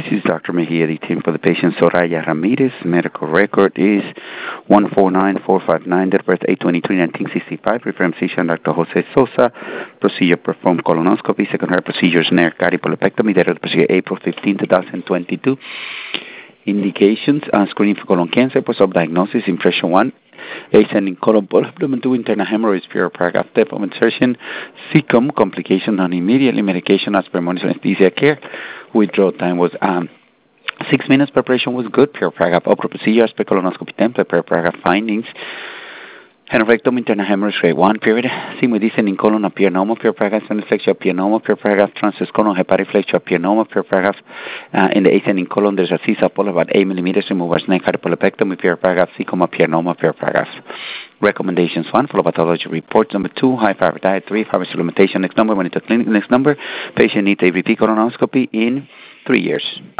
This is Dr. Mejia, the team for the patient Soraya Ramirez. Medical record is 149459, date of birth 8/23/1965. Reference physician Dr. Jose Sosa. Procedure performed colonoscopy. Second heart procedures NER cardiopulopectomy. Date of the procedure April 15, 2022. Indications: screening for colon cancer, post-op diagnosis, impression 1. Ascending colon polyp, lumen 2, internal hemorrhoids, pure paragraph, depth of insertion, CCOM, complication done immediately, medication as per monitor anesthesia care. Withdrawal time was 6 minutes. Preparation was good. Pure paragraph, upper procedure as per colonoscopy template, per paragraph findings. Aneurysm, internal hemorrhage, grade 1, period. Seen with descending colon, appear normal, pure paragraph, sinus flexure, appear normal, pure paragraph, transverse colon, hepatic flexure, appear normal, pure paragraph. In the ascending colon, there's a CSA polyp about 8 millimeters, removal snake cardiopulopectomy, pure paragraph, CCOM, appear normal, pure paragraph. Recommendations: 1, follow pathology reports. Number 2, high fiber diet. 3, fiber supplementation. Next number, when it's a clinic. Next number, patient needs a repeat colonoscopy in 3 years.